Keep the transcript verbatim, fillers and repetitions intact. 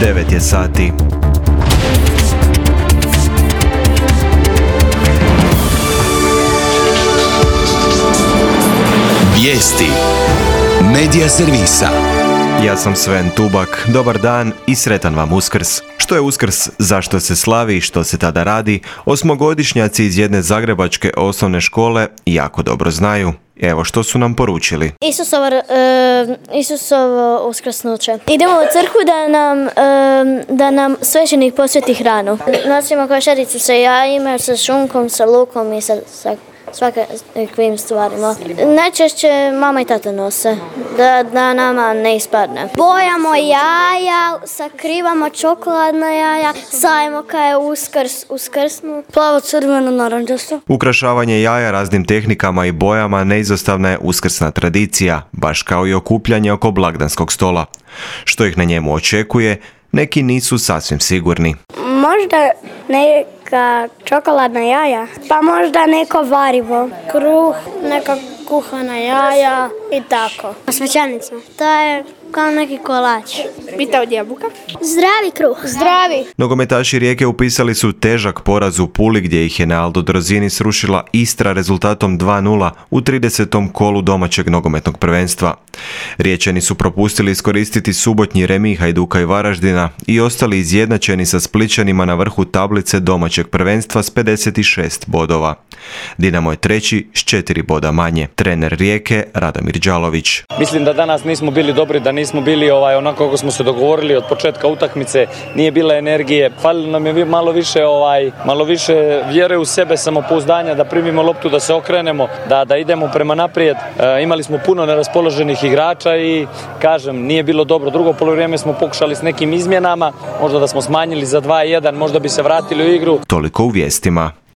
devet je sati. Vijesti Medija servisa. Ja sam Sven Tubak, dobar dan i sretan vam Uskrs. Što je Uskrs, zašto se slavi i što se tada radi, osmogodišnjaci iz jedne zagrebačke osnovne škole jako dobro znaju. Evo što su nam poručili. Isusova, uh, Isusovo uskrsnuće. Idemo u crkvu da nam, uh, da nam svećenik posveti hranu. Nosimo košaricu sa jajima, sa šunkom, sa lukom i sa, sa svakakvim stvarima. Najčešće mama i tata nose, da, da nama ne ispadne. Bojamo jaja, sakrivamo čokoladna jaja, sajemo kad je uskrs, uskrsnu. Plavo, crveno, narančasto. Ukrašavanje jaja raznim tehnikama i bojama neizostavna je uskrsna tradicija, baš kao i okupljanje oko blagdanskog stola. Što ih na njemu očekuje, neki nisu sasvim sigurni. Možda neka čokoladna jaja, pa možda neko varivo. Kruh, neka kuhana jaja i tako. Svećanica. To je kao neki kolač. Pita od jabuka. Zdravi kruh. Zdravi. Nogometaši Rijeke upisali su težak poraz u Puli gdje ih je na Aldo Drozini srušila Istra rezultatom dva nula u tridesetom kolu domaćeg nogometnog prvenstva. Riječani su propustili iskoristiti subotnji remi Hajduka i Varaždina i ostali izjednačeni sa Splićanima na vrhu tablice domaćeg prvenstva s pedeset šest bodova. Dinamo je treći s četiri boda manje. Trener Rijeke Radomir Đalović. Mislim da danas nismo bili dobri, da nismo bili ovaj onako kako smo se dogovorili od početka utakmice, nije bila energije. Falilo nam je malo više ovaj malo više vjere u sebe, samopouzdanja, da primimo loptu, da se okrenemo, da da idemo prema naprijed. E, imali smo puno neraspoloženih igrača i kažem, nije bilo dobro. Drugo poluvrijeme smo pokušali s nekim izmjenama, možda da smo smanjili za dva jedan, možda bi se vratili u igru. Toliko u vijestima.